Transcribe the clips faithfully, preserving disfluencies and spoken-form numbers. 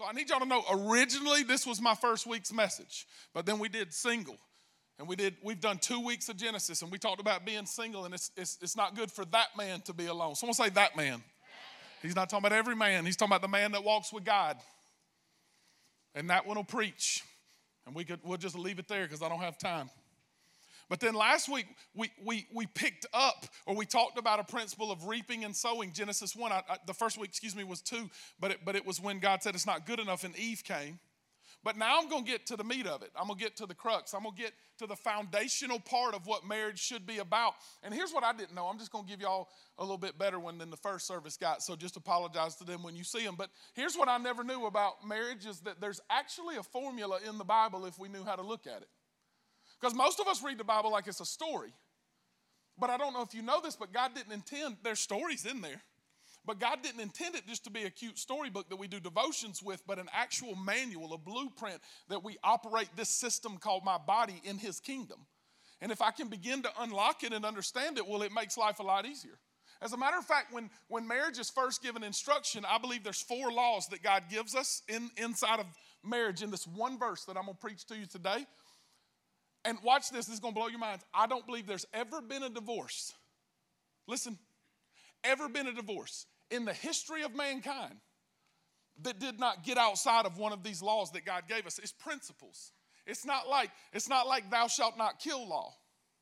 So I need y'all to know, originally this was my first week's message, but then we did single. And we did, we've done two weeks of Genesis, and we talked about being single, and it's, it's, it's not good for that man to be alone. Someone say that man. He's not talking about every man. He's talking about the man that walks with God. And that one will preach. And we could, we'll just leave it there because I don't have time. But then last week, we, we, we picked up, or we talked about a principle of reaping and sowing. Genesis one, I, I, the first week, excuse me, was two, but it, but it was when God said it's not good enough and Eve came. But now I'm going to get to the meat of it. I'm going to get to the crux. I'm going to get to the foundational part of what marriage should be about. And here's what I didn't know. I'm just going to give y'all a little bit better one than the first service got, so just apologize to them when you see them. But here's what I never knew about marriage is that there's actually a formula in the Bible if we knew how to look at it. Because most of us read the Bible like it's a story. But I don't know if you know this, but God didn't intend, there's stories in there. But God didn't intend it just to be a cute storybook that we do devotions with, but an actual manual, a blueprint that we operate this system called my body in his kingdom. And if I can begin to unlock it and understand it, well, it makes life a lot easier. As a matter of fact, when, when marriage is first given instruction, I believe there's four laws that God gives us in, inside of marriage in this one verse that I'm going to preach to you today. And watch this, this is going to blow your minds. I don't believe there's ever been a divorce. Listen, ever been a divorce in the history of mankind that did not get outside of one of these laws that God gave us. It's principles. It's not like, it's not like thou shalt not kill law.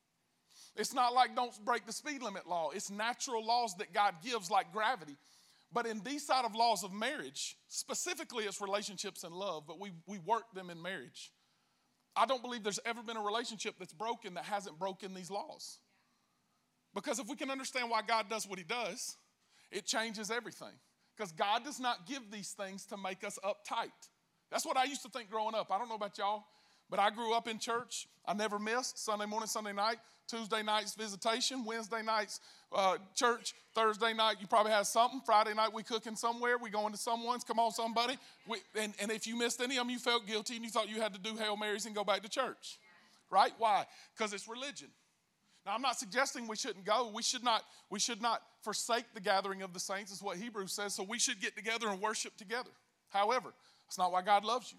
It's not like don't break the speed limit law. It's natural laws that God gives like gravity. But in these side of laws of marriage, specifically it's relationships and love, but we, we work them in marriage. I don't believe there's ever been a relationship that's broken that hasn't broken these laws. Because if we can understand why God does what he does, it changes everything. Because God does not give these things to make us uptight. That's what I used to think growing up. I don't know about y'all, but I grew up in church. I never missed Sunday morning, Sunday night, Tuesday nights visitation, Wednesday nights uh, church, Thursday night you probably had something. Friday night we cooking somewhere. We going to someone's. Come on, somebody. We, and, and if you missed any of them, you felt guilty and you thought you had to do Hail Marys and go back to church. Right? Why? Because it's religion. Now, I'm not suggesting we shouldn't go. We should not, we should not forsake the gathering of the saints, is what Hebrews says, so we should get together and worship together. However, it's not why God loves you.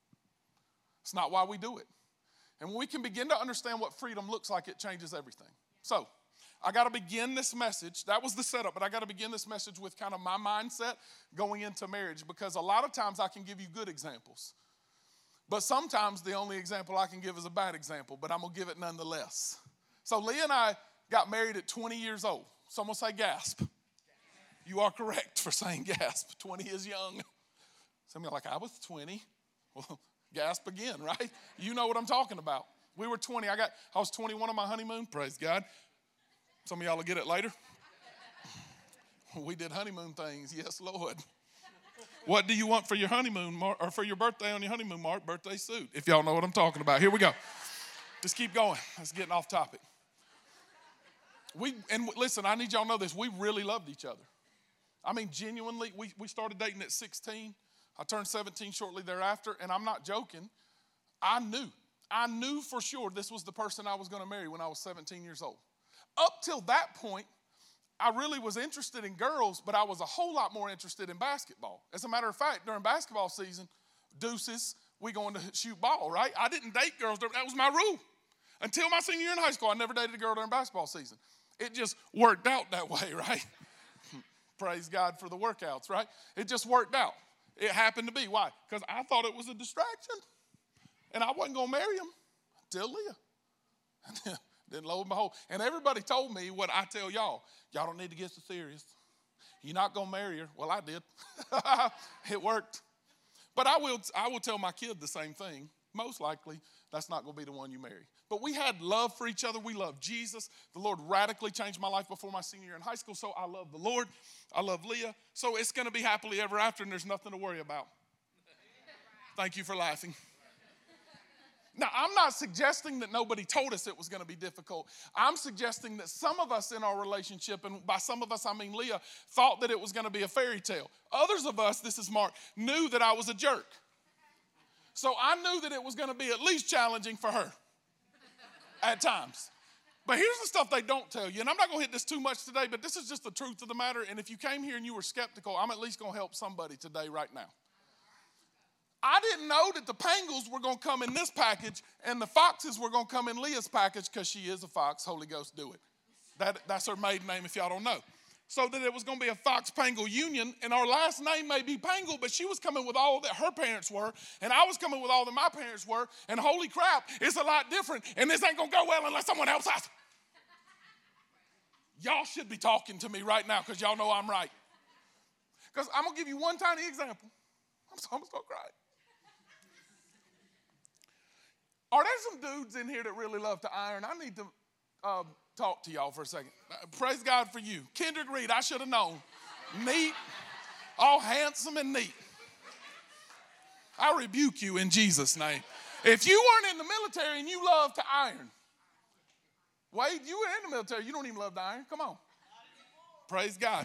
It's not why we do it. And when we can begin to understand what freedom looks like, it changes everything. So, I got to begin this message. That was the setup, but I got to begin this message with kind of my mindset going into marriage, because a lot of times I can give you good examples. But sometimes the only example I can give is a bad example, but I'm going to give it nonetheless. So Leah and I got married at twenty years old. Someone say gasp. You are correct for saying gasp. twenty is young. Some of you are like, I was twenty. Well, gasp again, right? You know what I'm talking about. We were twenty. I got. I was twenty-one on my honeymoon. Praise God. Some of y'all will get it later. We did honeymoon things. Yes, Lord. What do you want for your honeymoon, Mark, or for your birthday on your honeymoon, Mark? Birthday suit, if y'all know what I'm talking about. Here we go. Just keep going. Let's get off topic. We and listen, I need y'all to know this. We really loved each other. I mean, genuinely, we, we started dating at sixteen. I turned seventeen shortly thereafter, and I'm not joking. I knew. I knew for sure this was the person I was going to marry when I was seventeen years old. Up till that point, I really was interested in girls, but I was a whole lot more interested in basketball. As a matter of fact, during basketball season, deuces, we going to shoot ball, right? I didn't date girls. That was my rule. Until my senior year in high school, I never dated a girl during basketball season. It just worked out that way, right? Praise God for the workouts, right? It just worked out. It happened to be. Why? Because I thought it was a distraction. And I wasn't going to marry him until Leah. Then lo and behold. And everybody told me what I tell y'all. Y'all don't need to get so serious. You're not going to marry her. Well, I did. It worked. But I will, I will tell my kid the same thing. Most likely, that's not going to be the one you marry. But we had love for each other. We loved Jesus. The Lord radically changed my life before my senior year in high school. So I love the Lord. I love Leah. So it's going to be happily ever after, and there's nothing to worry about. Thank you for laughing. Now, I'm not suggesting that nobody told us it was going to be difficult. I'm suggesting that some of us in our relationship, and by some of us I mean Leah, thought that it was going to be a fairy tale. Others of us, this is Mark, knew that I was a jerk. So I knew that it was going to be at least challenging for her at times. But here's the stuff they don't tell you, and I'm not going to hit this too much today, but this is just the truth of the matter, and if you came here and you were skeptical, I'm at least going to help somebody today right now. didn't know that the Pangles were going to come in this package and the Foxes were going to come in Leah's package because she is a fox. Holy Ghost, do it. That, that's her maiden name if y'all don't know. So that it was going to be a Fox-Pangle union, and our last name may be Pangle, but she was coming with all that her parents were, and I was coming with all that my parents were, and holy crap, it's a lot different, and this ain't going to go well unless someone else has. Y'all should be talking to me right now because y'all know I'm right. Because I'm going to give you one tiny example. I'm almost going to cry. Are there some dudes in here that really love to iron? I need to uh, talk to y'all for a second. Uh, praise God for you. Kendrick Reed, I should have known. Neat, all handsome and neat. I rebuke you in Jesus' name. If you weren't in the military and you love to iron, Wade, you were in the military. You don't even love to iron. Come on. Praise God.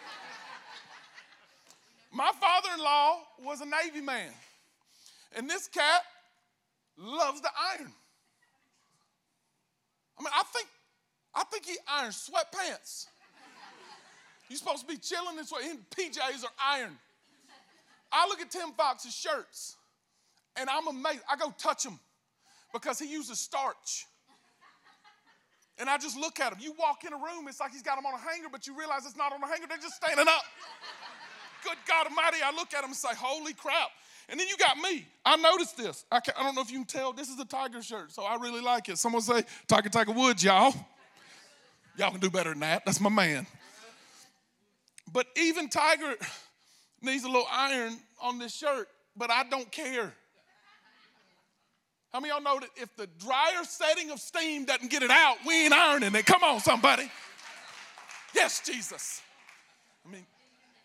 My father-in-law was a Navy man, and this cat loves to iron. I mean, I think, I think he irons sweatpants. You're supposed to be chilling this way. His P Js are ironed. I look at Tim Fox's shirts, and I'm amazed. I go touch them because he uses starch. And I just look at him. You walk in a room, it's like he's got them on a hanger, but you realize it's not on a hanger. They're just standing up. Good God Almighty, I look at him and say, holy crap. And then you got me. I noticed this. I, I don't know if you can tell. This is a Tiger shirt, so I really like it. Someone say, Tiger, Tiger Woods, y'all. Y'all can do better than that. That's my man. But even Tiger needs a little iron on this shirt, but I don't care. How many of y'all know that if the dryer setting of steam doesn't get it out, we ain't ironing it? Come on, somebody. Yes, Jesus. I mean,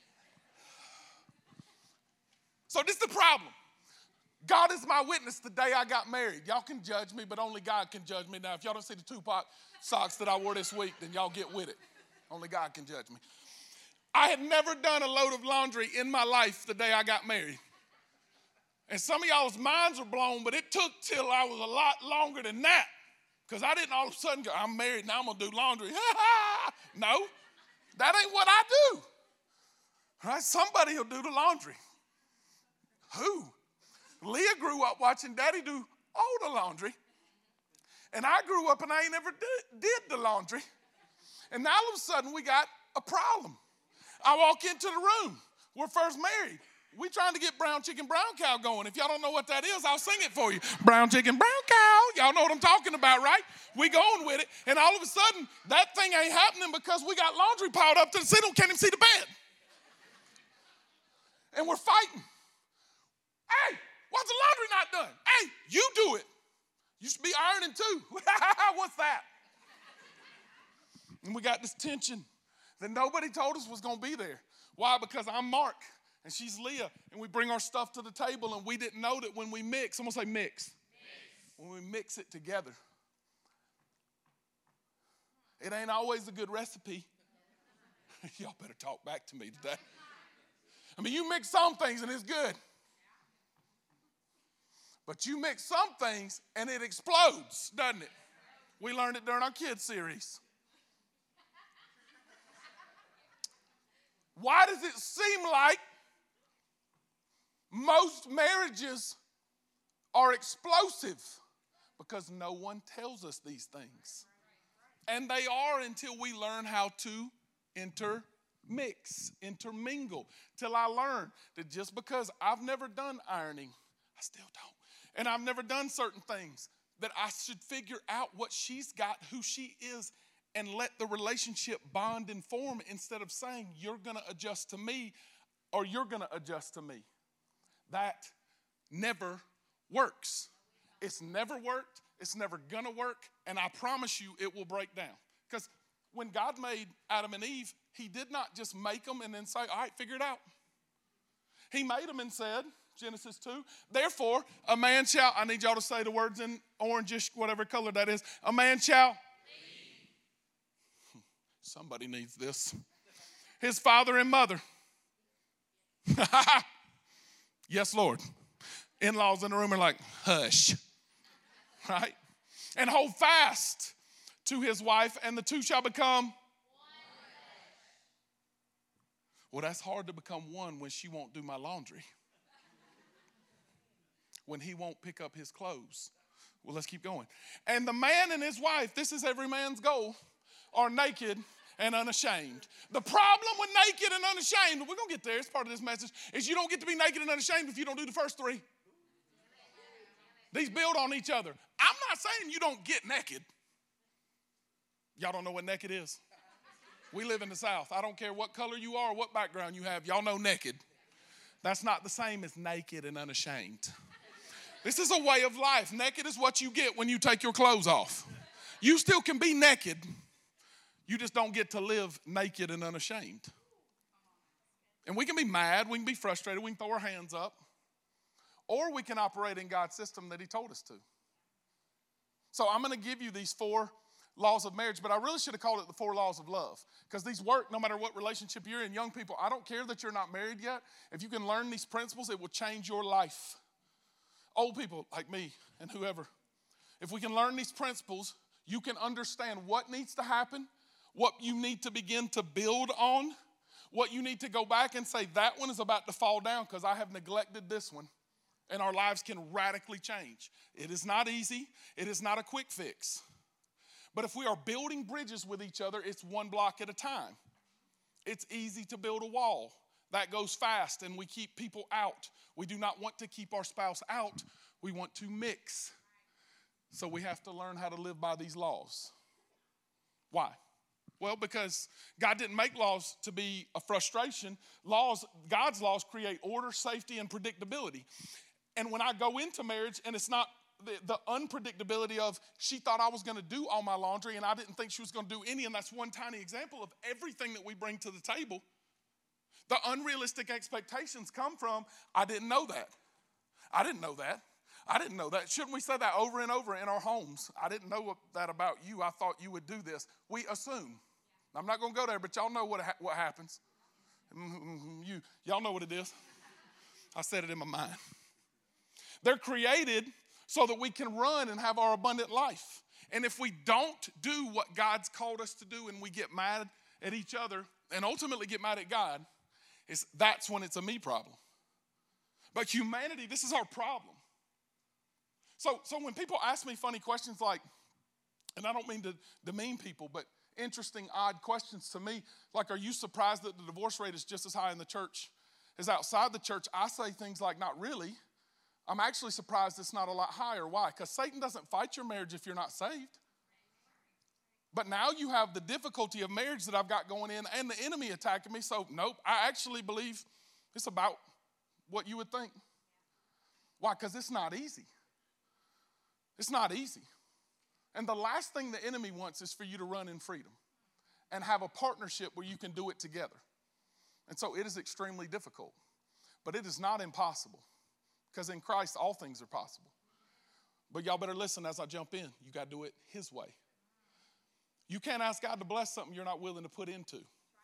so this is the problem. God is my witness the day I got married. Y'all can judge me, but only God can judge me. Now, if y'all don't see the Tupac socks that I wore this week, then y'all get with it. Only God can judge me. I had never done a load of laundry in my life the day I got married. And some of y'all's minds are blown, but it took till I was a lot longer than that. Because I didn't all of a sudden go, I'm married, now I'm going to do laundry. No, that ain't what I do. All right, somebody will do the laundry. Who? Leah grew up watching Daddy do all the laundry. And I grew up and I ain't never did, did the laundry. And now all of a sudden we got a problem. I walk into the room. We're first married. We trying to get brown chicken, brown cow going. If y'all don't know what that is, I'll sing it for you. Brown chicken, brown cow. Y'all know what I'm talking about, right? We going with it. And all of a sudden, that thing ain't happening because we got laundry piled up to the ceiling. Can't even see the bed. And we're fighting. Hey, why's the laundry not done? Hey, you do it. You should be ironing too. What's that? And we got this tension that nobody told us was going to be there. Why? Because I'm Mark and she's Leah, and we bring our stuff to the table, and we didn't know that when we mix, someone say mix. mix. When we mix it together, it ain't always a good recipe. Y'all better talk back to me today. I mean, you mix some things and it's good. But you mix some things and it explodes, doesn't it? We learned it during our kids series. Why does it seem like most marriages are explosive? Because no one tells us these things. And they are until we learn how to intermix, intermingle. Till I learn that just because I've never done ironing, I still don't. And I've never done certain things, that I should figure out what she's got, who she is, and let the relationship bond and form instead of saying you're going to adjust to me or you're going to adjust to me. That never works. It's never worked. It's never going to work. And I promise you it will break down. Because when God made Adam and Eve, he did not just make them and then say, all right, figure it out. He made them and said, Genesis two, therefore a man shall, I need y'all to say the words in orangish, whatever color that is. A man shall. Somebody needs this. His father and mother. Yes, Lord. In-laws in the room are like, hush. Right? And hold fast to his wife, and the two shall become one. Well, that's hard to become one when she won't do my laundry. when he won't pick up his clothes. Well, let's keep going. And the man and his wife, this is every man's goal, are naked and unashamed. The problem with naked and unashamed, we're going to get there, it's part of this message, is you don't get to be naked and unashamed if you don't do the first three. These build on each other. I'm not saying you don't get naked. Y'all don't know what naked is. We live in the South. I don't care what color you are or what background you have. Y'all know naked. That's not the same as naked and unashamed. This is a way of life. Naked is what you get when you take your clothes off. You still can be naked. You just don't get to live naked and unashamed. And we can be mad. We can be frustrated. We can throw our hands up. Or we can operate in God's system that he told us to. So I'm going to give you these four laws of marriage, but I really should have called it the four laws of love, because these work no matter what relationship you're in. Young people, I don't care that you're not married yet. If you can learn these principles, it will change your life. Old people like me and whoever, if we can learn these principles, you can understand what needs to happen, what you need to begin to build on, what you need to go back and say, that one is about to fall down because I have neglected this one. And our lives can radically change. It is not easy. It is not a quick fix. But if we are building bridges with each other, it's one block at a time. It's easy to build a wall. That goes fast, and we keep people out. We do not want to keep our spouse out. We want to mix. So we have to learn how to live by these laws. Why? Well, because God didn't make laws to be a frustration. Laws, God's laws create order, safety, and predictability. And when I go into marriage and it's not the, the unpredictability of she thought I was going to do all my laundry and I didn't think she was going to do any, and that's one tiny example of everything that we bring to the table. The unrealistic expectations come from, I didn't know that. I didn't know that. I didn't know that. Shouldn't we say that over and over in our homes? I didn't know that about you. I thought you would do this. We assume. I'm not going to go there, but y'all know what, ha- what happens. You, y'all know what it is. I said it in my mind. They're created so that we can run and have our abundant life. And if we don't do what God's called us to do and we get mad at each other and ultimately get mad at God, it's, that's when it's a me problem. But humanity, this is our problem. So, so when people ask me funny questions like, and I don't mean to demean people, but interesting, odd questions to me, like, are you surprised that the divorce rate is just as high in the church as outside the church? I say things like, not really. I'm actually surprised it's not a lot higher. Why? Because Satan doesn't fight your marriage if you're not saved. But now you have the difficulty of marriage that I've got going in and the enemy attacking me. So, nope, I actually believe it's about what you would think. Why? Because it's not easy. It's not easy. And the last thing the enemy wants is for you to run in freedom and have a partnership where you can do it together. And so it is extremely difficult. But it is not impossible. Because in Christ, all things are possible. But y'all better listen as I jump in. You got to do it his way. You can't ask God to bless something you're not willing to put into.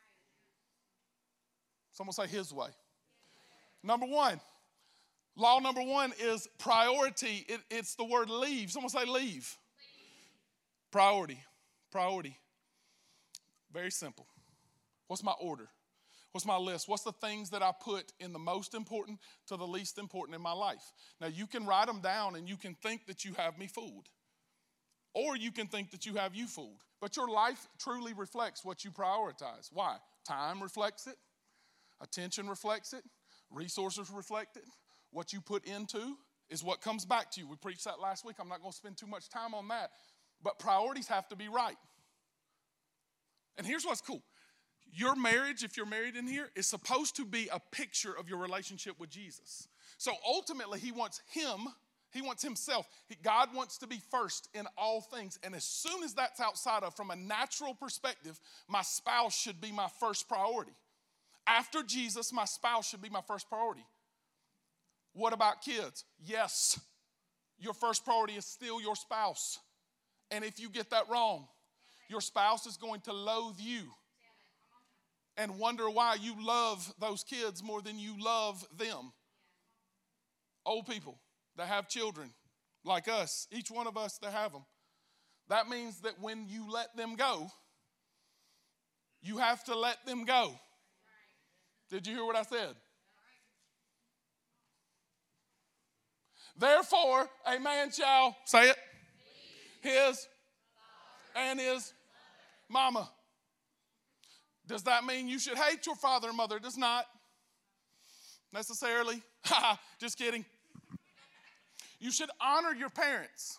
Someone say his way. Number one. Law number one is priority. It, it's the word leave. Someone say leave. leave. Priority. Priority. Very simple. What's my order? What's my list? What's the things that I put in the most important to the least important in my life? Now, you can write them down and you can think that you have me fooled. Or you can think that you have you fooled. But your life truly reflects what you prioritize. Why? Time reflects it. Attention reflects it. Resources reflect it. What you put into is what comes back to you. We preached that last week. I'm not going to spend too much time on that. But priorities have to be right. And here's what's cool. Your marriage, if you're married in here, is supposed to be a picture of your relationship with Jesus. So ultimately, he wants him, he wants himself. God wants to be first in all things. And as soon as that's outside of, from a natural perspective, my spouse should be my first priority. After Jesus, my spouse should be my first priority. What about kids? Yes, your first priority is still your spouse. And if you get that wrong, your spouse is going to loathe you and wonder why you love those kids more than you love them. Old people that have children like us, each one of us that have them, that means that when you let them go, you have to let them go. Did you hear what I said? Therefore, a man shall, say it, his and his mama. Does that mean you should hate your father and mother? It does not necessarily. Just kidding. You should honor your parents.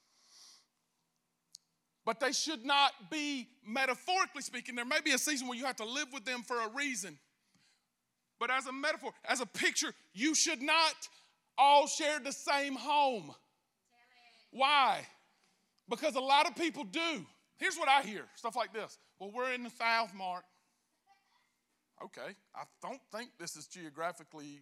But they should not be, metaphorically speaking, there may be a season where you have to live with them for a reason. But as a metaphor, as a picture, you should not all share the same home. Why? Because a lot of people do. Here's what I hear, stuff like this. Well, we're in the South, Mark. Okay, I don't think this is geographically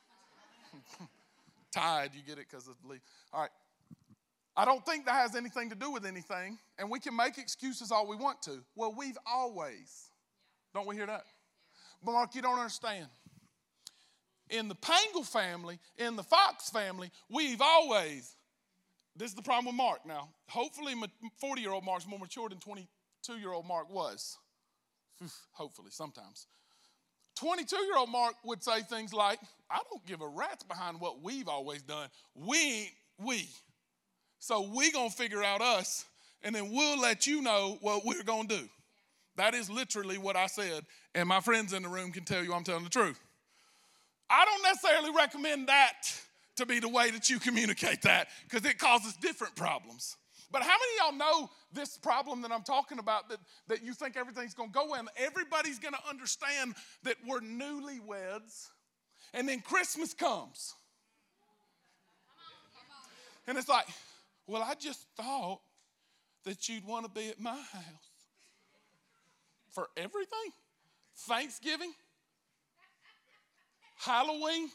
tied. You get it because of the leaf. All right. I don't think that has anything to do with anything, and we can make excuses all we want to. Well, we've always. Don't we hear that? But Mark, you don't understand. In the Pangle family, in the Fox family, we've always, this is the problem with Mark now. Hopefully forty-year-old Mark's more mature than twenty-two-year-old Mark was. Hopefully, sometimes. twenty-two-year-old Mark would say things like, I don't give a rat's behind what we've always done. We ain't we. So we going to figure out us, and then we'll let you know what we're going to do. That is literally what I said, and my friends in the room can tell you I'm telling the truth. I don't necessarily recommend that to be the way that you communicate that, because it causes different problems. But how many of y'all know this problem that I'm talking about, that, that you think everything's going to go well, and everybody's going to understand that we're newlyweds, and then Christmas comes. And it's like, well, I just thought that you'd want to be at my house for everything. Thanksgiving, Halloween,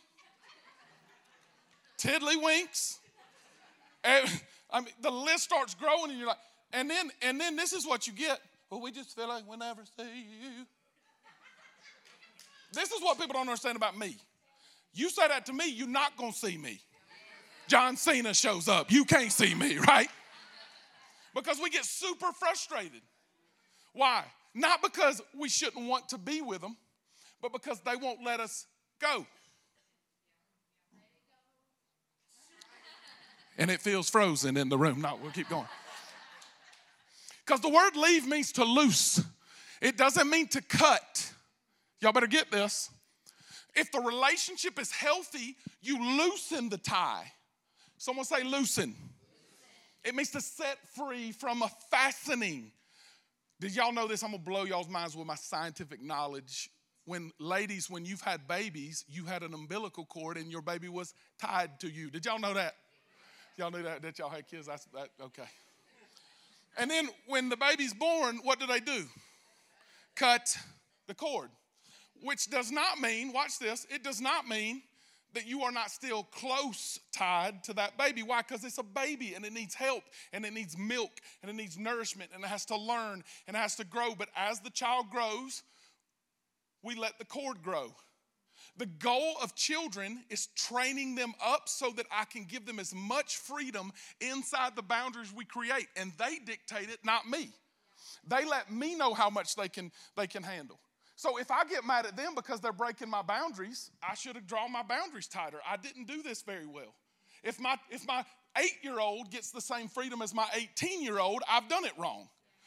tiddlywinks. I mean, the list starts growing, and you're like, and then and then this is what you get. Well, we just feel like we'll never see you. This is what people don't understand about me. You say that to me, you're not going to see me. John Cena shows up. You can't see me, right? Because we get super frustrated. Why? Not because we shouldn't want to be with them, but because they won't let us go. And it feels frozen in the room. No, we'll keep going. Because the word leave means to loose. It doesn't mean to cut. Y'all better get this. If the relationship is healthy, you loosen the tie. Someone say loosen. It means to set free from a fastening. Did y'all know this? I'm going to blow y'all's minds with my scientific knowledge. When ladies, when you've had babies, you had an umbilical cord and your baby was tied to you. Did y'all know that? Y'all knew that, that y'all had kids? That's that, okay. And then when the baby's born, what do they do? Cut the cord. Which does not mean, watch this, it does not mean that you are not still close tied to that baby. Why? Because it's a baby and it needs help and it needs milk and it needs nourishment and it has to learn and it has to grow. But as the child grows, we let the cord grow. The goal of children is training them up so that I can give them as much freedom inside the boundaries we create. And they dictate it, not me. They let me know how much they can, they can handle. So if I get mad at them because they're breaking my boundaries, I should have drawn my boundaries tighter. I didn't do this very well. If my if my eight-year-old gets the same freedom as my eighteen-year-old, I've done it wrong.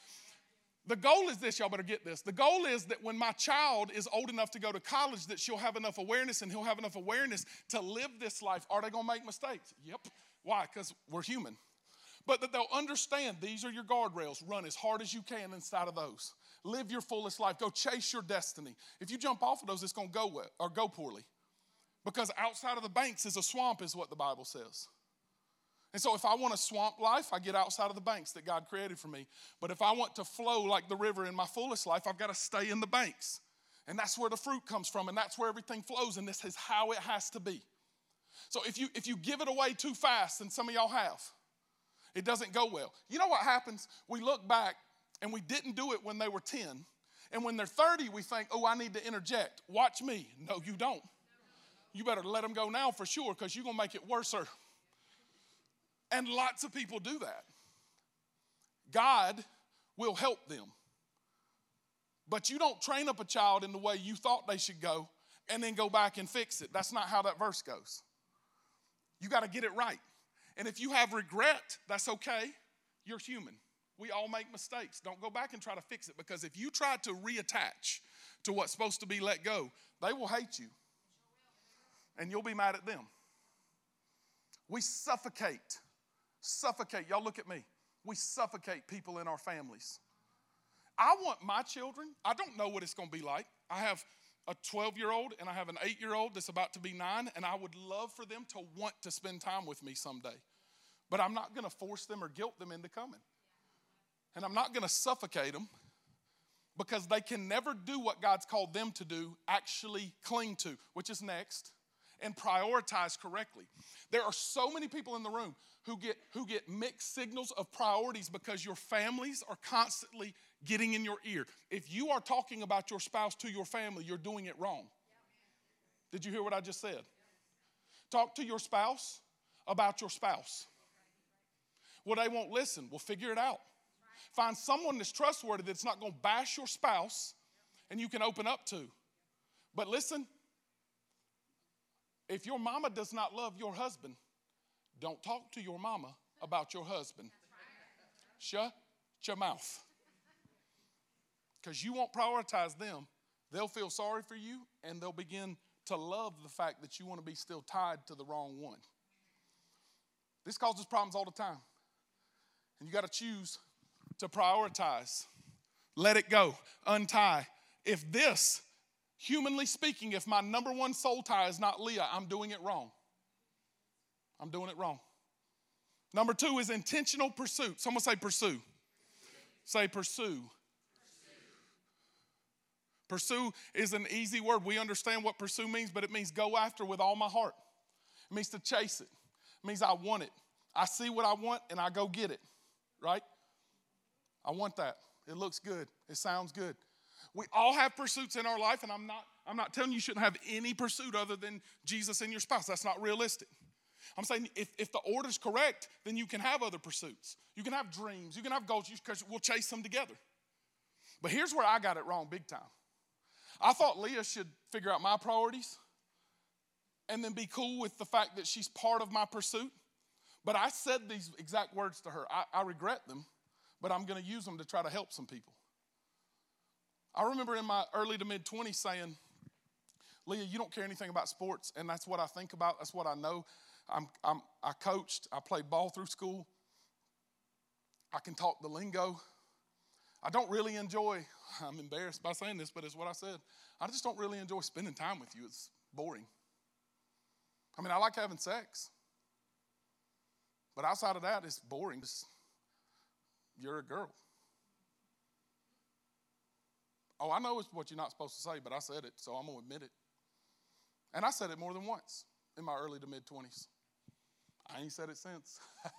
The goal is this, y'all better get this. The goal is that when my child is old enough to go to college, that she'll have enough awareness and he'll have enough awareness to live this life. Are they going to make mistakes? Yep. Why? Because we're human. But that they'll understand these are your guardrails. Run as hard as you can inside of those. Live your fullest life. Go chase your destiny. If you jump off of those, it's going to go well or go poorly. Because outside of the banks is a swamp, is what the Bible says. And so if I want a swamp life, I get outside of the banks that God created for me. But if I want to flow like the river in my fullest life, I've got to stay in the banks. And that's where the fruit comes from, and that's where everything flows, and this is how it has to be. So if you if you give it away too fast, and some of y'all have, it doesn't go well. You know what happens? We look back, and we didn't do it when they were ten. And when they're thirty, we think, oh, I need to interject. Watch me. No, you don't. You better let them go now for sure, because you're going to make it worse. And lots of people do that. God will help them. But you don't train up a child in the way you thought they should go and then go back and fix it. That's not how that verse goes. You got to get it right. And if you have regret, that's okay. You're human. We all make mistakes. Don't go back and try to fix it, because if you try to reattach to what's supposed to be let go, they will hate you. And you'll be mad at them. We suffocate. Suffocate. Y'all look at me. We suffocate people in our families. I want my children, I don't know what it's going to be like. I have a twelve-year-old and I have an eight-year-old that's about to be nine, and I would love for them to want to spend time with me someday. But I'm not going to force them or guilt them into coming. And I'm not going to suffocate them, because they can never do what God's called them to do, actually cling to, which is next, and prioritize correctly. There are so many people in the room who get, who get mixed signals of priorities because your families are constantly getting in your ear. If you are talking about your spouse to your family, you're doing it wrong. Did you hear what I just said? Talk to your spouse about your spouse. Well, they won't listen. Well, figure it out. Find someone that's trustworthy, that's not going to bash your spouse and you can open up to. But listen, if your mama does not love your husband, don't talk to your mama about your husband. Shut your mouth. Because you won't prioritize them. They'll feel sorry for you, and they'll begin to love the fact that you want to be still tied to the wrong one. This causes problems all the time. And you got to choose to prioritize. Let it go. Untie. If this, humanly speaking, if my number one soul tie is not Leah, I'm doing it wrong. I'm doing it wrong. Number two is intentional pursuit. Someone say pursue. Say pursue. Pursue is an easy word. We understand what pursue means, but it means go after with all my heart. It means to chase it. It means I want it. I see what I want and I go get it, right? I want that. It looks good. It sounds good. We all have pursuits in our life, and I'm not, I'm not telling you you shouldn't have any pursuit other than Jesus and your spouse. That's not realistic. I'm saying if, if the order's correct, then you can have other pursuits. You can have dreams. You can have goals, because we'll chase them together. But here's where I got it wrong big time. I thought Leah should figure out my priorities and then be cool with the fact that she's part of my pursuit. But I said these exact words to her. I, I regret them, but I'm going to use them to try to help some people. I remember in my early to mid-twenties saying, Leah, you don't care anything about sports, and that's what I think about. That's what I know. I'm, I'm, I coached. I played ball through school. I can talk the lingo. I don't really enjoy, I'm embarrassed by saying this, but it's what I said. I just don't really enjoy spending time with you. It's boring. I mean, I like having sex. But outside of that, it's boring. It's, you're a girl. Oh, I know it's what you're not supposed to say, but I said it, so I'm going to admit it. And I said it more than once in my early to mid-twenties. I ain't said it since.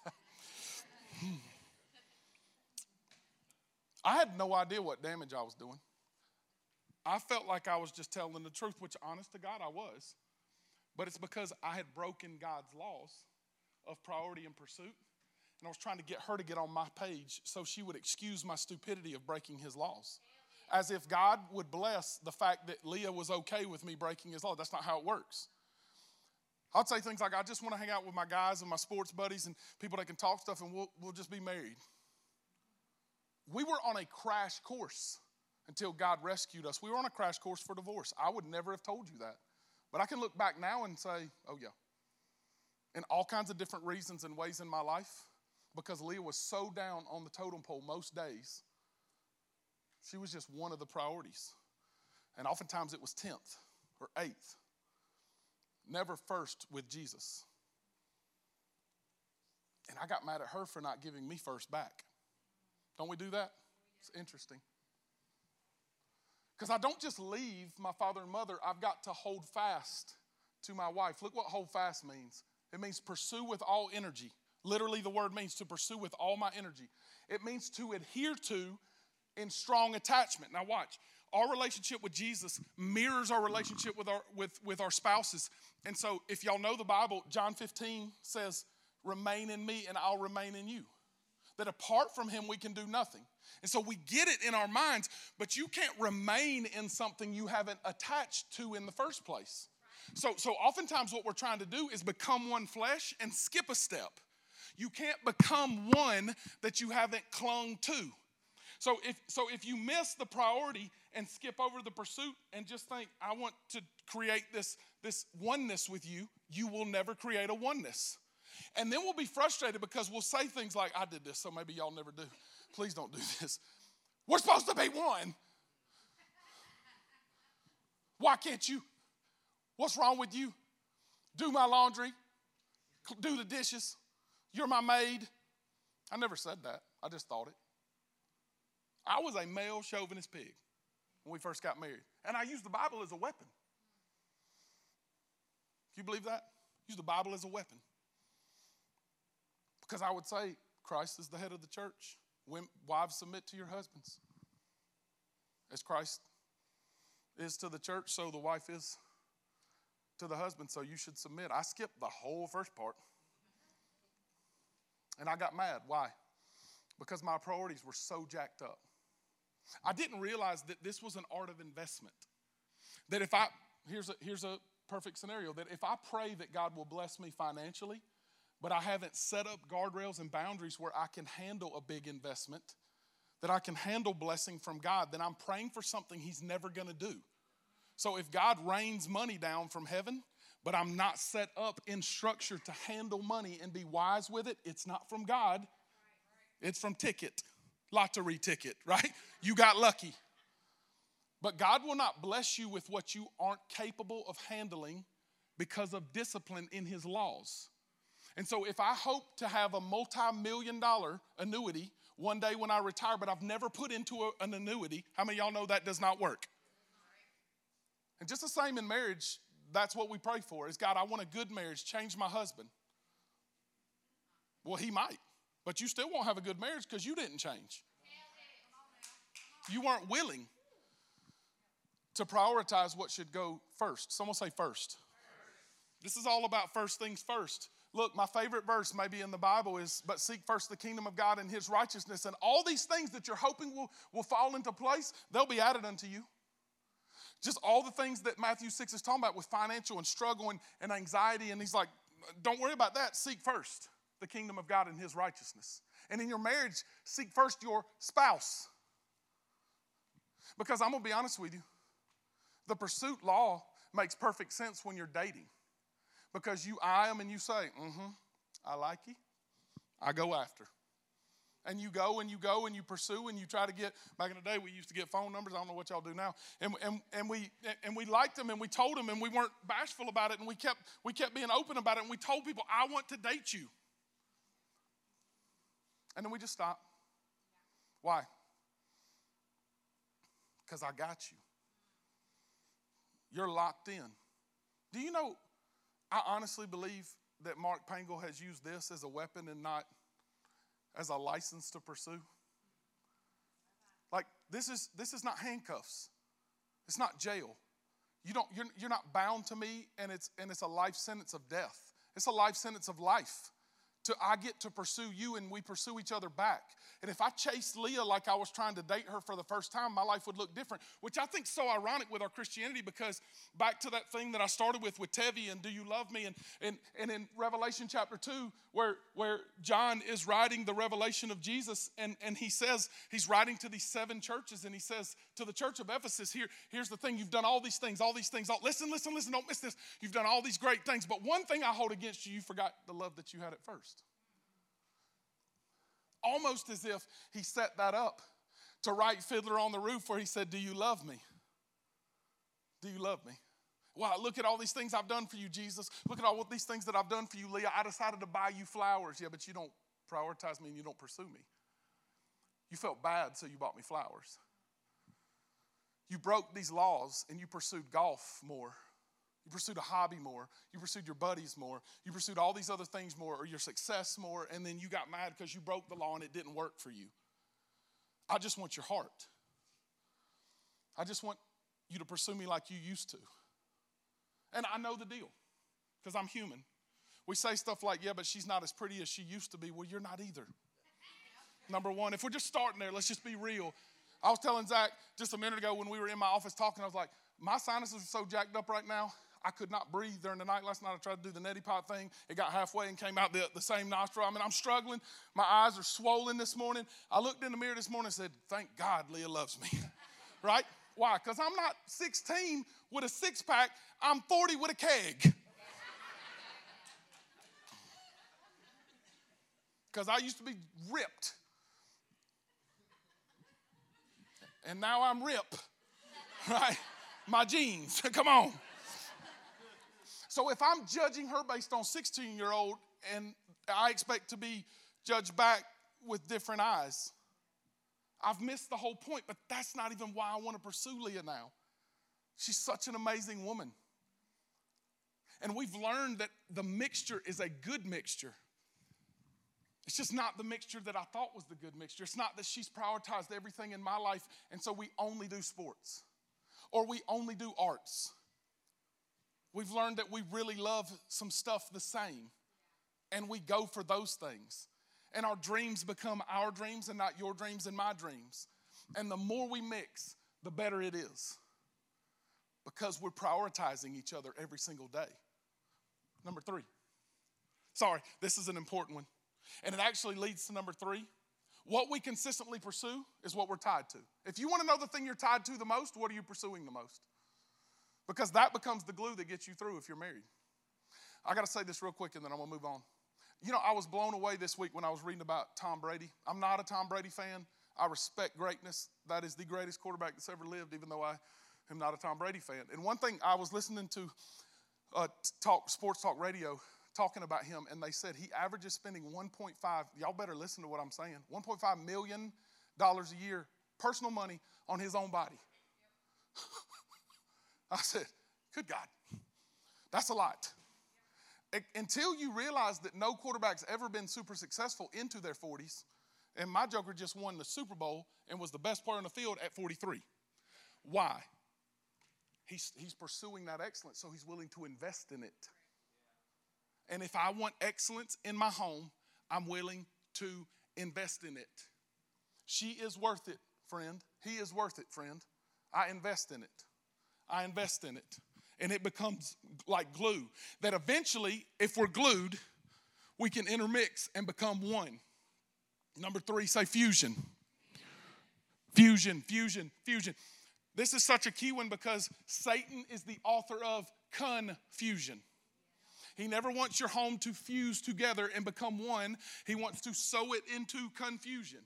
I had no idea what damage I was doing. I felt like I was just telling the truth, which honest to God I was. But it's because I had broken God's laws of priority and pursuit. And I was trying to get her to get on my page so she would excuse my stupidity of breaking his laws. As if God would bless the fact that Leah was okay with me breaking his law. That's not how it works. I'd say things like, I just want to hang out with my guys and my sports buddies and people that can talk stuff, and we'll, we'll just be married. We were on a crash course until God rescued us. We were on a crash course for divorce. I would never have told you that. But I can look back now and say, oh yeah. And all kinds of different reasons and ways in my life, because Leah was so down on the totem pole most days, she was just one of the priorities. And oftentimes it was tenth or eighth. Never first with Jesus. And I got mad at her for not giving me first back. Don't we do that? It's interesting. Because I don't just leave my father and mother. I've got to hold fast to my wife. Look what hold fast means. It means pursue with all energy. Literally, the word means to pursue with all my energy. It means to adhere to in strong attachment. Now watch. Our relationship with Jesus mirrors our relationship with our, with, with our spouses. And so if y'all know the Bible, John fifteen says, remain in me and I'll remain in you. That apart from him, we can do nothing. And so we get it in our minds, but you can't remain in something you haven't attached to in the first place. So, so oftentimes what we're trying to do is become one flesh and skip a step. You can't become one that you haven't clung to. So if, so if you miss the priority and skip over the pursuit and just think, I want to create this, this oneness with you, you will never create a oneness. And then we'll be frustrated because we'll say things like, I did this, so maybe y'all never do. Please don't do this. We're supposed to be one. Why can't you? What's wrong with you? Do my laundry. Do the dishes. You're my maid. I never said that. I just thought it. I was a male chauvinist pig when we first got married. And I used the Bible as a weapon. Do you believe that? Use the Bible as a weapon. Because I would say Christ is the head of the church. When, wives, submit to your husbands. As Christ is to the church, so the wife is to the husband, so you should submit. I skipped the whole first part. And I got mad. Why? Because my priorities were so jacked up. I didn't realize that this was an art of investment. That if I, here's a, here's a perfect scenario, that if I pray that God will bless me financially, but I haven't set up guardrails and boundaries where I can handle a big investment, that I can handle blessing from God, then I'm praying for something he's never going to do. So if God rains money down from heaven, but I'm not set up in structure to handle money and be wise with it, it's not from God. It's from ticket, lottery ticket, right? You got lucky. But God will not bless you with what you aren't capable of handling because of discipline in his laws. And so if I hope to have a multi-million dollar annuity one day when I retire, but I've never put into a, an annuity, how many of y'all know that does not work? And just the same in marriage, that's what we pray for, is God, I want a good marriage, change my husband. Well, he might, but you still won't have a good marriage because you didn't change. You weren't willing to prioritize what should go first. Someone say first. This is all about first things first. Look, my favorite verse maybe in the Bible is, but seek first the kingdom of God and his righteousness, and all these things that you're hoping will, will fall into place, they'll be added unto you. Just all the things that Matthew six is talking about with financial and struggle and, and anxiety, and he's like, don't worry about that. Seek first the kingdom of God and his righteousness. And in your marriage, seek first your spouse. Because I'm going to be honest with you, the pursuit law makes perfect sense when you're dating. Because you eye them and you say, mm-hmm, I like you. I go after. And you go and you go and you pursue and you try to get, back in the day we used to get phone numbers. I don't know what y'all do now. And, and, and, we, and we liked them and we told them and we weren't bashful about it and we kept, we kept being open about it and we told people, I want to date you. And then we just stopped. Why? Because I got you. You're locked in. Do you know, I honestly believe that Mark Pangel has used this as a weapon and not as a license to pursue. Like this is this is not handcuffs. It's not jail. You don't you're, you're not bound to me and it's and it's a life sentence of death. It's a life sentence of life. To I get to pursue you and we pursue each other back. And if I chased Leah like I was trying to date her for the first time, my life would look different, which I think is so ironic with our Christianity, because back to that thing that I started with with Tevi and do you love me? And, and, and in Revelation chapter two, where, where John is writing the revelation of Jesus, and, and he says, he's writing to these seven churches, and he says to the church of Ephesus, here, here's the thing, you've done all these things, all these things, all, listen, listen, listen, don't miss this. You've done all these great things, but one thing I hold against you, you forgot the love that you had at first. Almost as if he set that up to write Fiddler on the Roof, where he said, do you love me? Do you love me? Wow, look at all these things I've done for you, Jesus. Look at all these things that I've done for you, Leah. I decided to buy you flowers. Yeah, but you don't prioritize me and you don't pursue me. You felt bad, so you bought me flowers. You broke these laws and you pursued golf more. You pursued a hobby more. You pursued your buddies more. You pursued all these other things more, or your success more, and then you got mad because you broke the law and it didn't work for you. I just want your heart. I just want you to pursue me like you used to. And I know the deal, because I'm human. We say stuff like, yeah, but she's not as pretty as she used to be. Well, you're not either. Number one, if we're just starting there, let's just be real. I was telling Zach just a minute ago when we were in my office talking, I was like, my sinuses are so jacked up right now, I could not breathe during the night last night. I tried to do the neti pot thing. It got halfway and came out the, the same nostril. I mean, I'm struggling. My eyes are swollen this morning. I looked in the mirror this morning and said, thank God Leah loves me, right? Why? Because I'm not sixteen with a six-pack. I'm forty with a keg. Because I used to be ripped. And now I'm rip, right? My jeans, come on. So if I'm judging her based on sixteen-year-old and I expect to be judged back with different eyes, I've missed the whole point, but that's not even why I want to pursue Leah now. She's such an amazing woman. And we've learned that the mixture is a good mixture. It's just not the mixture that I thought was the good mixture. It's not that she's prioritized everything in my life, and so we only do sports or we only do arts. We've learned that we really love some stuff the same, and we go for those things. And our dreams become our dreams and not your dreams and my dreams. And the more we mix, the better it is, because we're prioritizing each other every single day. Number three. Sorry, this is an important one. And it actually leads to number three. What we consistently pursue is what we're tied to. If you want to know the thing you're tied to the most, what are you pursuing the most? Because that becomes the glue that gets you through if you're married. I got to say this real quick and then I'm going to move on. You know, I was blown away this week when I was reading about Tom Brady. I'm not a Tom Brady fan. I respect greatness. That is the greatest quarterback that's ever lived, even though I am not a Tom Brady fan. And one thing, I was listening to uh, talk, sports talk radio talking about him, and they said he averages spending one point five, y'all better listen to what I'm saying, one point five million dollars a year, personal money, on his own body. I said, good God, that's a lot. It, until you realize that no quarterback's ever been super successful into their forties, and my joker just won the Super Bowl and was the best player on the field at forty-three. Why? He's, he's pursuing that excellence, so he's willing to invest in it. And if I want excellence in my home, I'm willing to invest in it. She is worth it, friend. He is worth it, friend. I invest in it. I invest in it. And it becomes like glue. That eventually, if we're glued, we can intermix and become one. Number three, say fusion. Fusion, fusion, fusion. This is such a key one because Satan is the author of confusion. He never wants your home to fuse together and become one. He wants to sow it into confusion.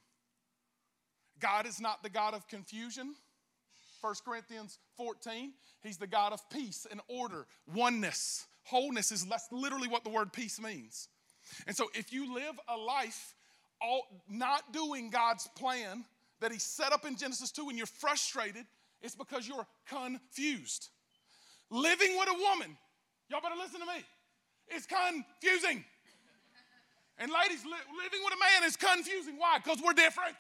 God is not the God of confusion. First Corinthians fourteen, he's the God of peace and order, oneness. Wholeness is that's literally what the word peace means. And so if you live a life all, not doing God's plan that he set up in Genesis two and you're frustrated, it's because you're confused. Living with a woman, y'all better listen to me. It's confusing. And ladies, li- living with a man is confusing. Why? Because we're different.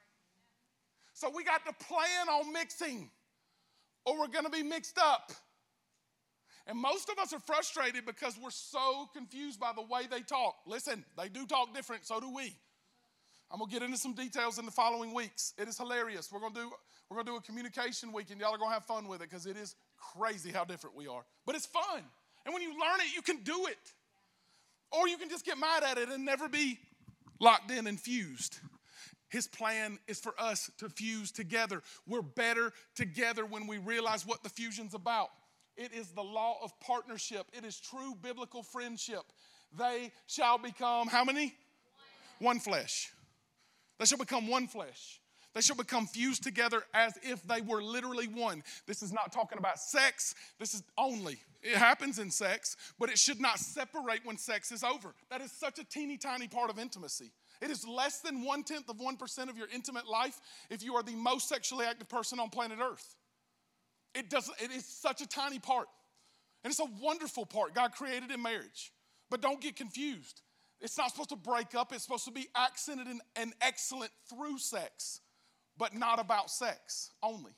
So we got to plan on mixing or we're going to be mixed up. And most of us are frustrated because we're so confused by the way they talk. Listen, they do talk different, so do we. I'm going to get into some details in the following weeks. It is hilarious. We're going to do, we're going to do a communication week, and y'all are going to have fun with it because it is crazy how different we are. But it's fun. And when you learn it, you can do it. Or you can just get mad at it and never be locked in and fused. His plan is for us to fuse together. We're better together when we realize what the fusion's about. It is the law of partnership. It is true biblical friendship. They shall become, how many? One, one flesh. They shall become one flesh. They shall become fused together as if they were literally one. This is not talking about sex. This is only. It happens in sex, but it should not separate when sex is over. That is such a teeny tiny part of intimacy. It is less than one-tenth of one percent of your intimate life if you are the most sexually active person on planet Earth. It doesn't. It is such a tiny part. And it's a wonderful part God created in marriage. But don't get confused. It's not supposed to break up. It's supposed to be accented and, and excellent through sex, but not about sex only.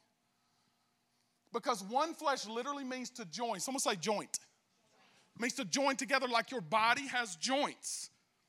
Because one flesh literally means to join. Someone say joint. It means to join together like your body has joints.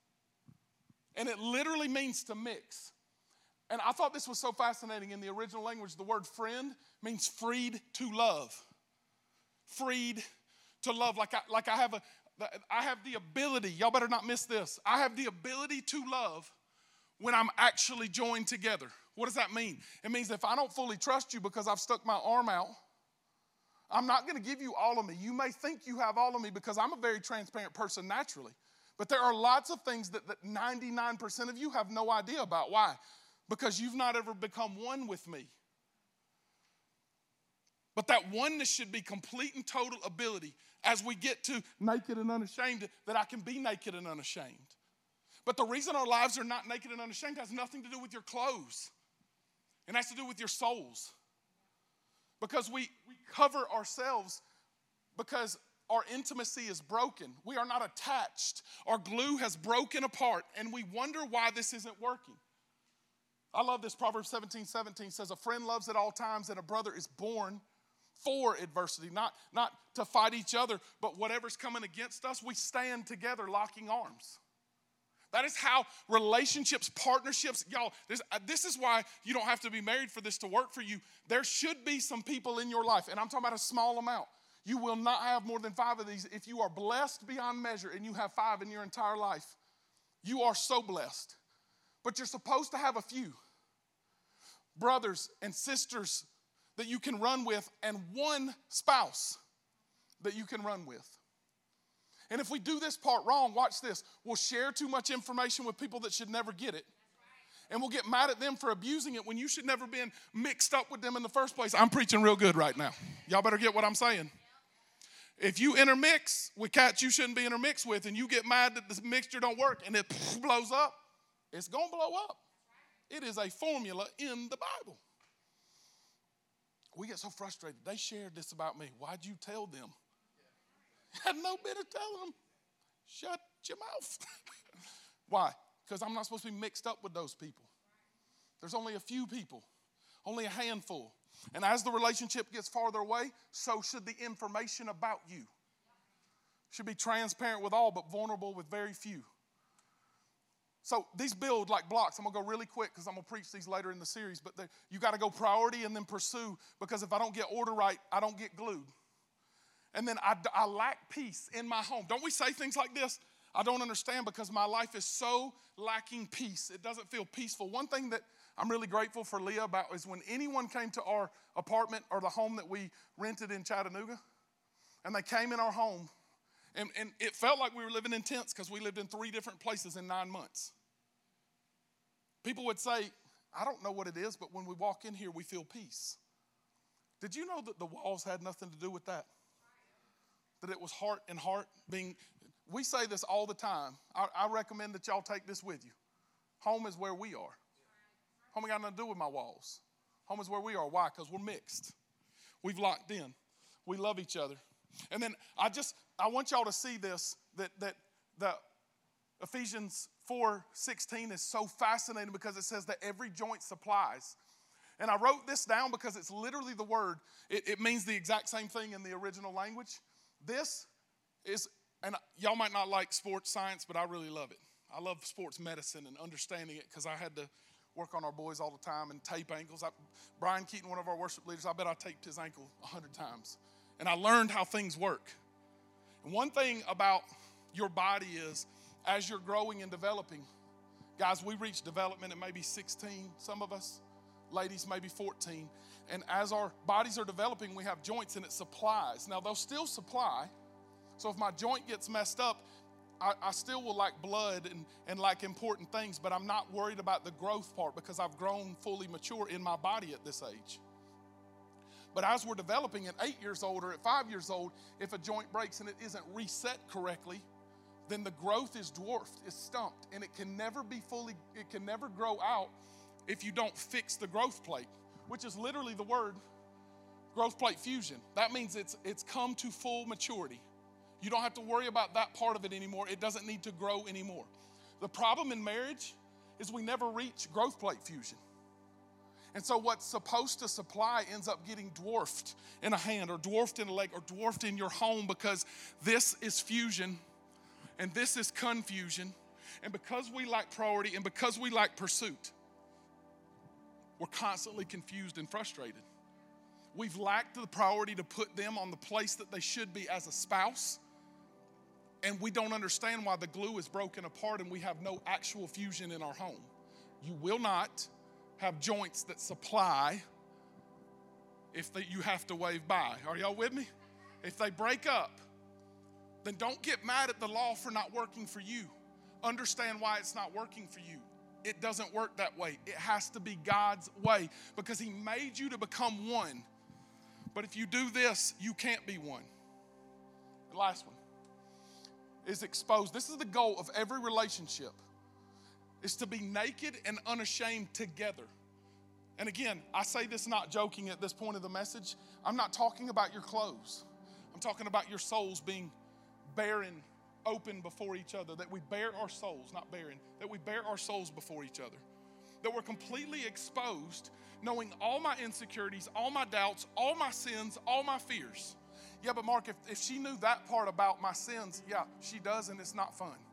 And it literally means to mix. And I thought this was so fascinating. In the original language, the word friend means freed to love. Freed to love like I, like I have a, I have the ability, y'all better not miss this. I have the ability to love when I'm actually joined together. What does that mean? It means if I don't fully trust you because I've stuck my arm out, I'm not going to give you all of me. You may think you have all of me because I'm a very transparent person naturally. But there are lots of things that, that ninety-nine percent of you have no idea about. Why? Because you've not ever become one with me. But that oneness should be complete and total ability as we get to naked and unashamed, that I can be naked and unashamed. But the reason our lives are not naked and unashamed has nothing to do with your clothes. It has to do with your souls. Because we, we cover ourselves because our intimacy is broken. We are not attached. Our glue has broken apart, and we wonder why this isn't working. I love this. Proverbs seventeen seventeen says, a friend loves at all times, and a brother is born for adversity, not, not to fight each other, but whatever's coming against us, we stand together locking arms. That is how relationships, partnerships, y'all, this, this is why you don't have to be married for this to work for you. There should be some people in your life, and I'm talking about a small amount. You will not have more than five of these. If you are blessed beyond measure and you have five in your entire life, you are so blessed. But you're supposed to have a few brothers and sisters that you can run with, and one spouse that you can run with. And if we do this part wrong, watch this. We'll share too much information with people that should never get it. And we'll get mad at them for abusing it when you should never been mixed up with them in the first place. I'm preaching real good right now. Y'all better get what I'm saying. If you intermix with cats you shouldn't be intermixed with, and you get mad that the mixture don't work and it blows up, it's going to blow up. It is a formula in the Bible. We get so frustrated. They shared this about me. Why'd you tell them? I had no bit of telling them. Shut your mouth. Why? Because I'm not supposed to be mixed up with those people. There's only a few people, only a handful. And as the relationship gets farther away, so should the information about you. Should be transparent with all, but vulnerable with very few. So these build like blocks. I'm going to go really quick because I'm going to preach these later in the series. But you got to go priority and then pursue, because if I don't get order right, I don't get glued. And then I, I lack peace in my home. Don't we say things like this? I don't understand because my life is so lacking peace. It doesn't feel peaceful. One thing that I'm really grateful for Leah about is when anyone came to our apartment or the home that we rented in Chattanooga, and they came in our home, and, and it felt like we were living in tents because we lived in three different places in nine months. People would say, I don't know what it is, but when we walk in here, we feel peace. Did you know that the walls had nothing to do with that? That it was heart and heart being, we say this all the time. I, I recommend that y'all take this with you. Home is where we are. Home ain't got nothing to do with my walls. Home is where we are. Why? Because we're mixed. We've locked in. We love each other. And then I just, I want y'all to see this, that that the Ephesians four sixteen is so fascinating because it says that every joint supplies. And I wrote this down because it's literally the word. It, it means the exact same thing in the original language. This is, and y'all might not like sports science, but I really love it. I love sports medicine and understanding it because I had to work on our boys all the time and tape ankles. I, Brian Keaton, one of our worship leaders, I bet I taped his ankle a hundred times. And I learned how things work. And one thing about your body is, as you're growing and developing, guys, we reach development at maybe sixteen, some of us, ladies maybe fourteen. And as our bodies are developing, we have joints and it supplies. Now, they'll still supply. So if my joint gets messed up, I, I still will lack blood and, and lack important things, but I'm not worried about the growth part because I've grown fully mature in my body at this age. But as we're developing at eight years old or at five years old, if a joint breaks and it isn't reset correctly, then the growth is dwarfed, it's stumped, and it can never be fully, it can never grow out if you don't fix the growth plate, which is literally the word growth plate fusion. That means it's it's come to full maturity. You don't have to worry about that part of it anymore. It doesn't need to grow anymore. The problem in marriage is we never reach growth plate fusion. And so what's supposed to supply ends up getting dwarfed in a hand or dwarfed in a leg or dwarfed in your home because this is fusion and this is confusion. And because we lack priority and because we lack pursuit, we're constantly confused and frustrated. We've lacked the priority to put them on the place that they should be as a spouse. And we don't understand why the glue is broken apart and we have no actual fusion in our home. You will not have joints that supply if they, you have to wave by. Are y'all with me? If they break up, then don't get mad at the law for not working for you. Understand why it's not working for you. It doesn't work that way. It has to be God's way because he made you to become one. But if you do this, you can't be one. The last one is exposed. This is the goal of every relationship, is to be naked and unashamed together. And again, I say this not joking at this point of the message. I'm not talking about your clothes. I'm talking about your souls being barren, open before each other, that we bare our souls, not barren, that we bare our souls before each other, that we're completely exposed, knowing all my insecurities, all my doubts, all my sins, all my fears. Yeah, but Mark, if, if she knew that part about my sins, yeah, she does, and it's not fun.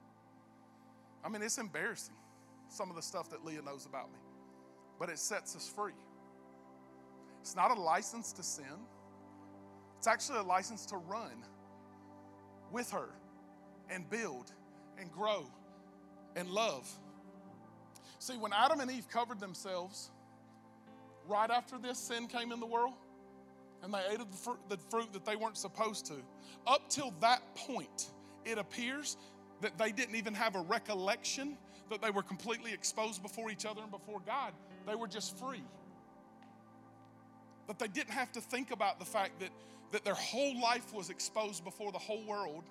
I mean, it's embarrassing, some of the stuff that Leah knows about me, but it sets us free. It's not a license to sin. It's actually a license to run with her and build and grow and love. See, when Adam and Eve covered themselves, right after this sin came in the world, and they ate of the fruit, the fruit that they weren't supposed to, up till that point, it appears that they didn't even have a recollection that they were completely exposed before each other and before God. They were just free. That they didn't have to think about the fact that, that their whole life was exposed before the whole world,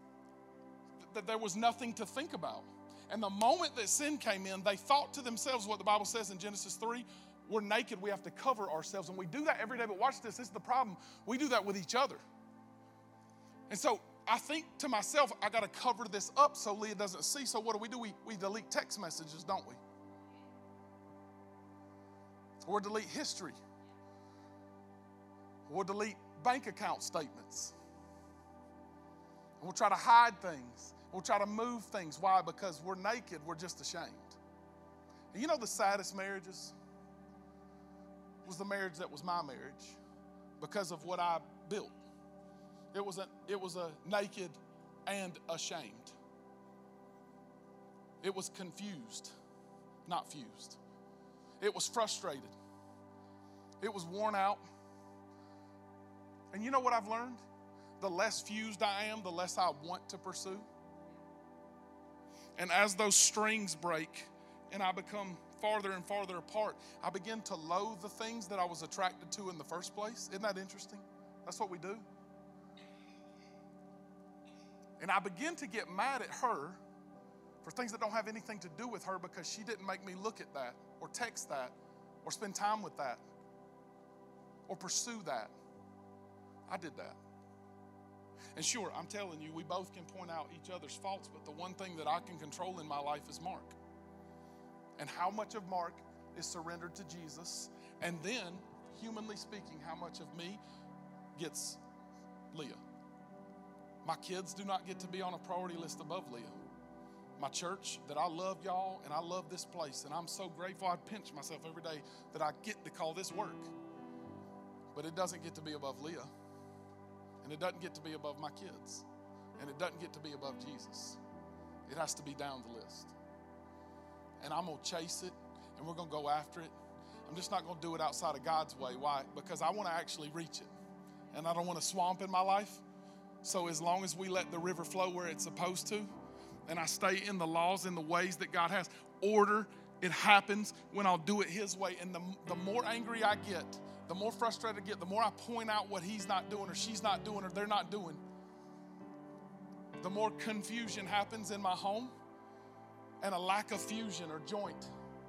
that there was nothing to think about. And the moment that sin came in, they thought to themselves what the Bible says in Genesis three, we're naked, we have to cover ourselves. And we do that every day, but watch this, this is the problem. We do that with each other. And so I think to myself, I got to cover this up so Leah doesn't see. So what do we do? We, we delete text messages, don't we? Or delete history. Or delete bank account statements. And we'll try to hide things. We'll try to move things. Why? Because we're naked, we're just ashamed. And you know the saddest marriages was the marriage that was my marriage because of what I built. It was a, it was a naked and ashamed. It was confused, not fused. It was frustrated. It was worn out. And you know what I've learned? The less fused I am, the less I want to pursue. And as those strings break and I become farther and farther apart, I begin to loathe the things that I was attracted to in the first place. Isn't that interesting? That's what we do. And I begin to get mad at her for things that don't have anything to do with her because she didn't make me look at that or text that or spend time with that or pursue that. I did that. And sure, I'm telling you, we both can point out each other's faults, but the one thing that I can control in my life is Mark. And how much of Mark is surrendered to Jesus, and then, humanly speaking, how much of me gets Leah. My kids do not get to be on a priority list above Leah. My church, that I love y'all, and I love this place, and I'm so grateful. I pinch myself every day that I get to call this work. But it doesn't get to be above Leah. And it doesn't get to be above my kids. And it doesn't get to be above Jesus. It has to be down the list. And I'm going to chase it, and we're going to go after it. I'm just not going to do it outside of God's way. Why? Because I want to actually reach it. And I don't want a swamp in my life. So as long as we let the river flow where it's supposed to, and I stay in the laws, in the ways that God has, order, it happens when I'll do it His way. And the, the more angry I get, the more frustrated I get, the more I point out what he's not doing or she's not doing or they're not doing, the more confusion happens in my home and a lack of fusion or joint.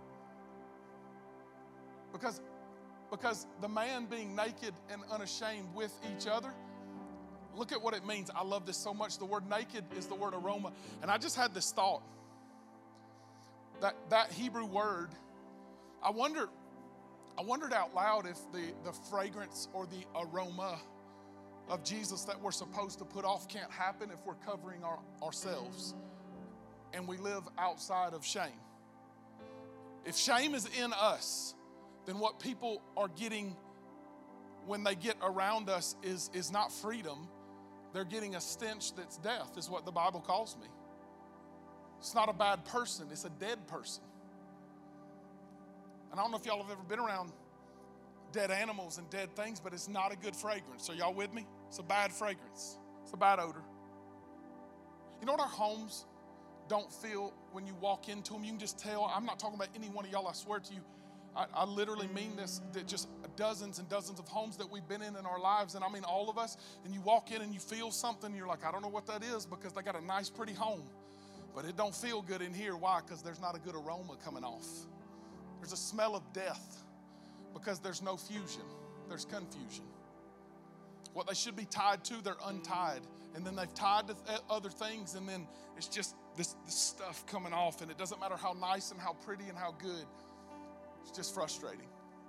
Because, because the man being naked and unashamed with each other, look at what it means. I love this so much. The word naked is the word aroma. And I just had this thought. That, that Hebrew word, I wonder... I wondered out loud if the, the fragrance or the aroma of Jesus that we're supposed to put off can't happen if we're covering our, ourselves and we live outside of shame. If shame is in us, then what people are getting when they get around us is, is not freedom. They're getting a stench that's death, is what the Bible calls me. It's not a bad person, it's a dead person. And I don't know if y'all have ever been around dead animals and dead things, but it's not a good fragrance. Are y'all with me? It's a bad fragrance. It's a bad odor. You know what our homes don't feel when you walk into them? You can just tell. I'm not talking about any one of y'all, I swear to you. I, I literally mean this, that just dozens and dozens of homes that we've been in in our lives, and I mean all of us, and you walk in and you feel something, and you're like, I don't know what that is, because they got a nice, pretty home, but it don't feel good in here. Why? Because there's not a good aroma coming off. There's a smell of death because there's no fusion. There's confusion. What they should be tied to, they're untied, and then they've tied to th- other things, and then it's just this, this stuff coming off, and it doesn't matter how nice and how pretty and how good. It's just frustrating.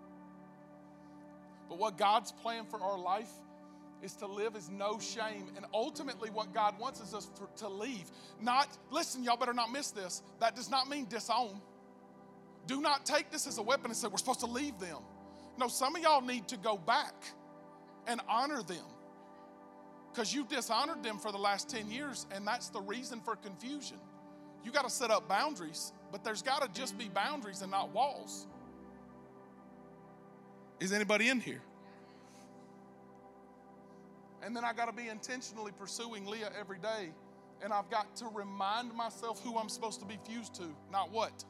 But what God's plan for our life is to live as no shame. And ultimately what God wants is us for, to leave. Not, listen, y'all better not miss this. That does not mean disown. Do not take this as a weapon and say, we're supposed to leave them. No, some of y'all need to go back and honor them. Because you dishonored them for the last ten years, and that's the reason for confusion. You got to set up boundaries, but there's got to just be boundaries and not walls. Is anybody in here? And then I got to be intentionally pursuing Leah every day. And I've got to remind myself who I'm supposed to be fused to, not what.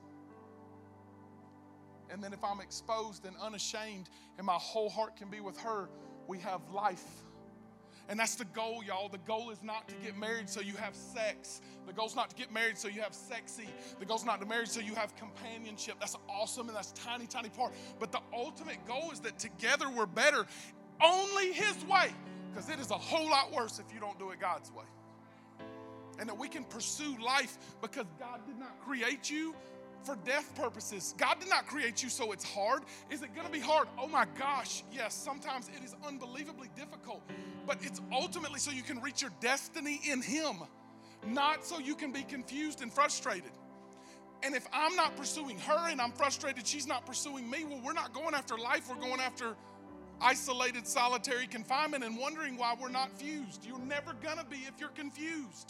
And then if I'm exposed and unashamed and my whole heart can be with her, we have life. And that's the goal, y'all. The goal is not to get married so you have sex. The goal's not to get married so you have sexy. The goal's not to marry so you have companionship. That's awesome, and that's a tiny, tiny part. But the ultimate goal is that together we're better. Only His way. Because it is a whole lot worse if you don't do it God's way. And that we can pursue life because God did not create you for death purposes. God did not create you so it's hard. Is it going to be hard? Oh my gosh, yes, sometimes it is unbelievably difficult, but it's ultimately so you can reach your destiny in Him, not so you can be confused and frustrated. And if I'm not pursuing her and I'm frustrated she's not pursuing me, well, we're not going after life, we're going after isolated solitary confinement and wondering why we're not fused. You're never going to be if you're confused.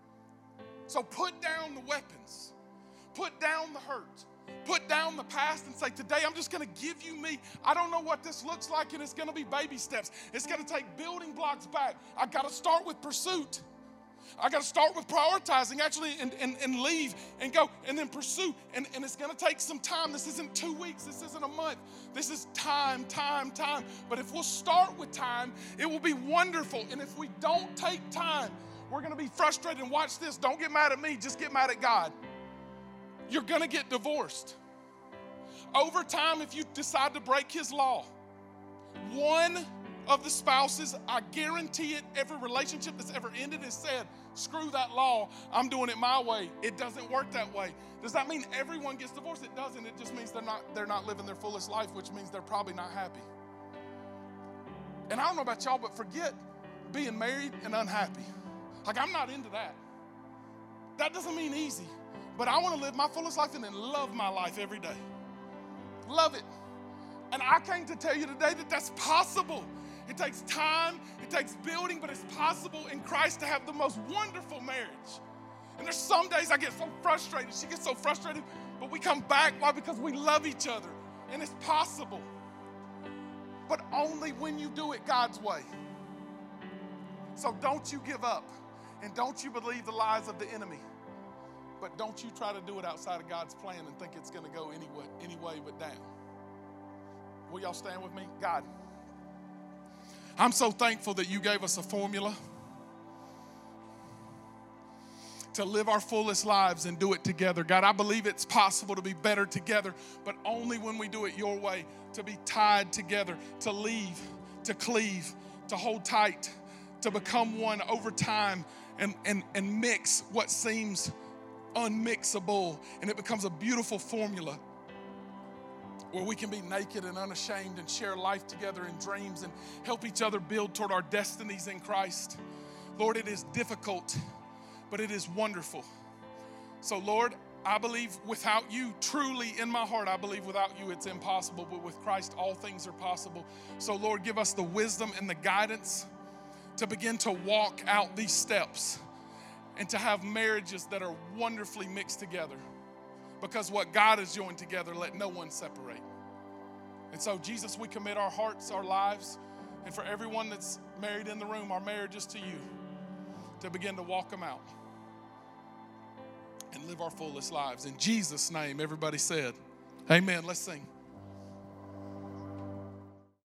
So put down the weapons. Put down the hurt. Put down the past and say, today I'm just going to give you me. I don't know what this looks like, and it's going to be baby steps. It's going to take building blocks back. I got to start with pursuit. I got to start with prioritizing, actually, and, and, and leave and go and then pursue. And, and it's going to take some time. This isn't two weeks. This isn't a month. This is time, time, time. But if we'll start with time, it will be wonderful. And if we don't take time, we're going to be frustrated. And watch this. Don't get mad at me. Just get mad at God. You're going to get divorced. Over time, if you decide to break His law, one of the spouses, I guarantee it, every relationship that's ever ended has said, screw that law, I'm doing it my way. It doesn't work that way. Does that mean everyone gets divorced? It doesn't. It just means they're not, they're not living their fullest life, which means they're probably not happy. And I don't know about y'all, but forget being married and unhappy. Like, I'm not into that. That doesn't mean easy. But I want to live my fullest life and then love my life every day. Love it. And I came to tell you today that that's possible. It takes time, it takes building, but it's possible in Christ to have the most wonderful marriage. And there's some days I get so frustrated. She gets so frustrated, but we come back. Why? Because we love each other. And it's possible. But only when you do it God's way. So don't you give up. And don't you believe the lies of the enemy. But don't you try to do it outside of God's plan and think it's going to go any way, any way but down. Will y'all stand with me? God, I'm so thankful that you gave us a formula to live our fullest lives and do it together. God, I believe it's possible to be better together, but only when we do it your way, to be tied together, to leave, to cleave, to hold tight, to become one over time and, and, and mix what seems unmixable, and it becomes a beautiful formula where we can be naked and unashamed and share life together in dreams and help each other build toward our destinies in Christ. Lord, it is difficult, but it is wonderful. So Lord, I believe without you, truly in my heart, I believe without you it's impossible, but with Christ all things are possible. So Lord, give us the wisdom and the guidance to begin to walk out these steps and to have marriages that are wonderfully mixed together. Because what God has joined together, let no one separate. And so, Jesus, we commit our hearts, our lives, and for everyone that's married in the room, our marriages to you, to begin to walk them out and live our fullest lives. In Jesus' name, everybody said, amen. Let's sing.